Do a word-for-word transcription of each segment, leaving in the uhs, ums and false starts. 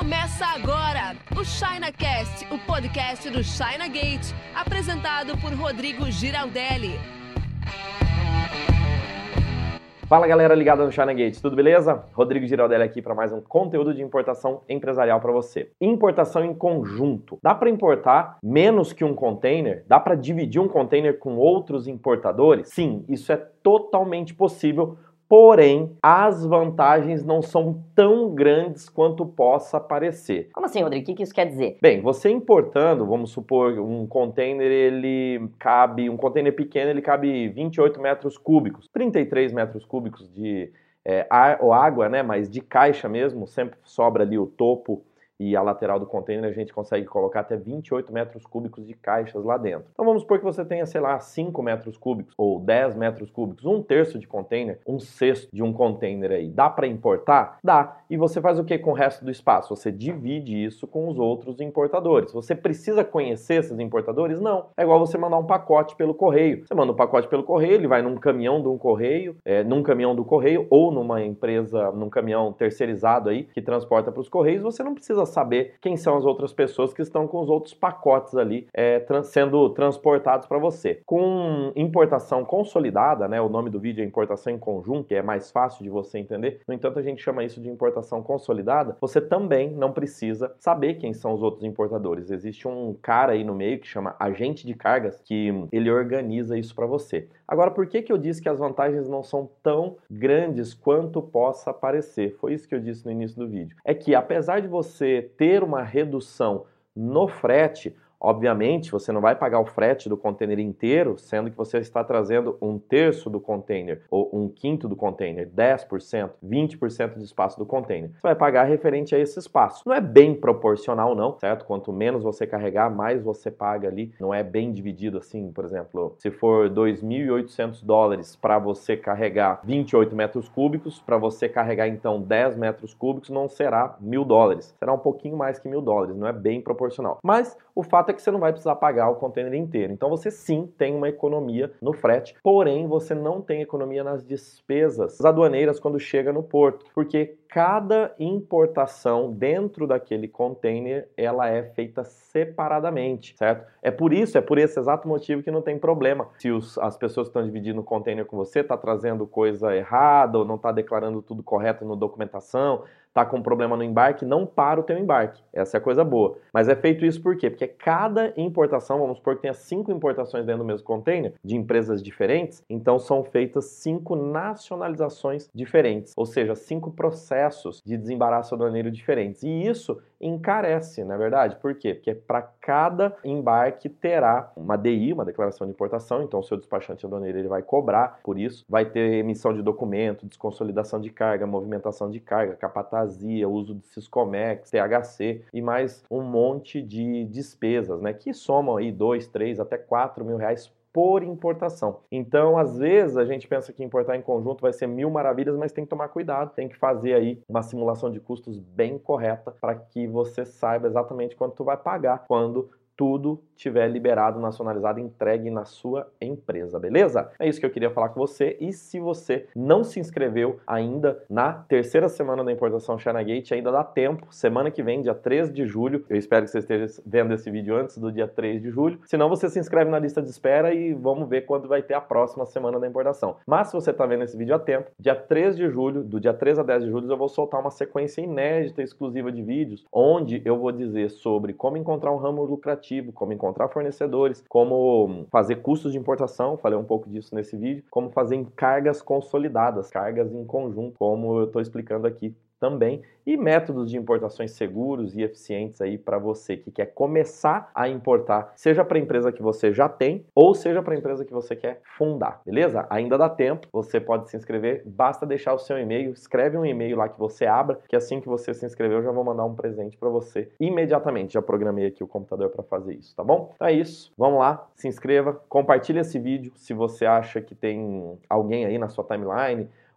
Começa agora o ChinaCast, o podcast do China Gate, apresentado por Rodrigo Giraldelli. Fala galera ligada no China Gate, tudo beleza? Rodrigo Giraldelli aqui para mais um conteúdo de importação empresarial para você. Importação em conjunto. Dá para importar menos que um container? Dá para dividir um container com outros importadores? Sim, isso é totalmente possível. Porém, as vantagens não são tão grandes quanto possa parecer. Como assim, Rodrigo? O que, que isso quer dizer? Bem, você importando, vamos supor, um container, ele cabe, um container pequeno, ele cabe vinte e oito metros cúbicos, trinta e três metros cúbicos de é, ar ou água, né? Mas de caixa mesmo, sempre sobra ali o topo e a lateral do container, a gente consegue colocar até vinte e oito metros cúbicos de caixas lá dentro. Então vamos supor que você tenha, sei lá, cinco metros cúbicos ou dez metros cúbicos, um terço de container, um sexto de um container aí. Dá para importar? Dá. E você faz o que com o resto do espaço? Você divide isso com os outros importadores. Você precisa conhecer esses importadores? Não. É igual você mandar um pacote pelo correio. Você manda um pacote pelo correio, ele vai num caminhão de um correio, é, num caminhão do correio ou numa empresa, num caminhão terceirizado aí que transporta para os correios. Você não precisa saber quem são as outras pessoas que estão com os outros pacotes ali é, trans, sendo transportados para você. Com importação consolidada, né, o nome do vídeo é importação em conjunto, que é mais fácil de você entender. No entanto, a gente chama isso de importação consolidada. Você também não precisa saber quem são os outros importadores. Existe um cara aí no meio que chama agente de cargas, que ele organiza isso para você. Agora, por que que eu disse que as vantagens não são tão grandes quanto possa parecer? Foi isso que eu disse no início do vídeo. É que apesar de você ter uma redução no frete, obviamente você não vai pagar o frete do container inteiro, sendo que você está trazendo um terço do container, ou um quinto do container, dez por cento, vinte por cento de espaço do container. Você vai pagar referente a esse espaço. Não é bem proporcional não, certo? Quanto menos você carregar, mais você paga ali. Não é bem dividido assim, por exemplo, se for dois mil e oitocentos dólares para você carregar vinte e oito metros cúbicos, para você carregar então dez metros cúbicos, não será mil dólares. Será um pouquinho mais que mil dólares, não é bem proporcional. Mas o fato é que você não vai precisar pagar o container inteiro. Então você sim tem uma economia no frete, porém você não tem economia nas despesas aduaneiras quando chega no porto, porque cada importação dentro daquele container, ela é feita separadamente, certo? É por isso, é por esse exato motivo que não tem problema. Se os, as pessoas que estão dividindo o container com você tá trazendo coisa errada ou não tá declarando tudo correto na documentação, tá com problema no embarque, não para o teu embarque. Essa é a coisa boa. Mas é feito isso por quê? Porque cada importação, vamos supor que tenha cinco importações dentro do mesmo container, de empresas diferentes, então são feitas cinco nacionalizações diferentes, ou seja, cinco processos de desembaraço aduaneiro diferentes. E isso encarece, não é verdade? Por quê? Porque para cada embarque terá uma D I, uma declaração de importação, então o seu despachante aduaneiro ele vai cobrar por isso, vai ter emissão de documento, desconsolidação de carga, movimentação de carga, capatazia, uso de Siscomex, T H C e mais um monte de despesas, né? Que somam aí dois, três, até quatro mil reais por importação. Então, às vezes, a gente pensa que importar em conjunto vai ser mil maravilhas, mas tem que tomar cuidado, tem que fazer aí uma simulação de custos bem correta para que você saiba exatamente quanto tu vai pagar quando tudo tiver liberado, nacionalizado, entregue na sua empresa, beleza? É isso que eu queria falar com você. E se você não se inscreveu ainda na terceira semana da importação China Gate, ainda dá tempo. Semana que vem, dia três de julho, eu espero que você esteja vendo esse vídeo antes do dia três de julho. Se não, você se inscreve na lista de espera e vamos ver quando vai ter a próxima semana da importação. Mas se você está vendo esse vídeo a tempo, dia três de julho, do dia três a dez de julho, eu vou soltar uma sequência inédita, exclusiva de vídeos, onde eu vou dizer sobre como encontrar um ramo lucrativo, como encontrar fornecedores, como fazer custos de importação, falei um pouco disso nesse vídeo, como fazer cargas consolidadas, cargas em conjunto, como eu estou explicando aqui também, e métodos de importações seguros e eficientes aí para você que quer começar a importar, seja para a empresa que você já tem ou seja para a empresa que você quer fundar, beleza? Ainda dá tempo, você pode se inscrever, basta deixar o seu e-mail, escreve um e-mail lá que você abra, que assim que você se inscreveu eu já vou mandar um presente para você imediatamente, já programei aqui o computador para fazer isso, tá bom? Então é isso, vamos lá, se inscreva, compartilhe esse vídeo se você acha que tem alguém aí na sua timeline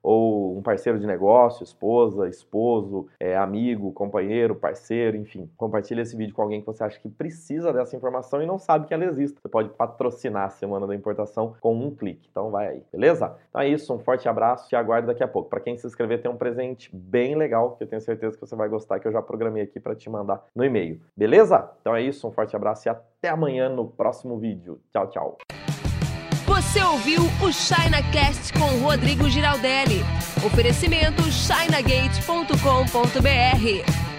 ou um parceiro de negócio, esposa, esposo, é, amigo, companheiro, parceiro, enfim. Compartilha esse vídeo com alguém que você acha que precisa dessa informação e não sabe que ela existe. Você pode patrocinar a Semana da Importação com um clique. Então vai aí, beleza? Então é isso, um forte abraço, te aguardo daqui a pouco. Para quem se inscrever tem um presente bem legal, que eu tenho certeza que você vai gostar, que eu já programei aqui para te mandar no e-mail. Beleza? Então é isso, um forte abraço e até amanhã no próximo vídeo. Tchau, tchau. Você ouviu o ChinaCast com Rodrigo Giraldelli. Oferecimento china gate ponto com ponto br.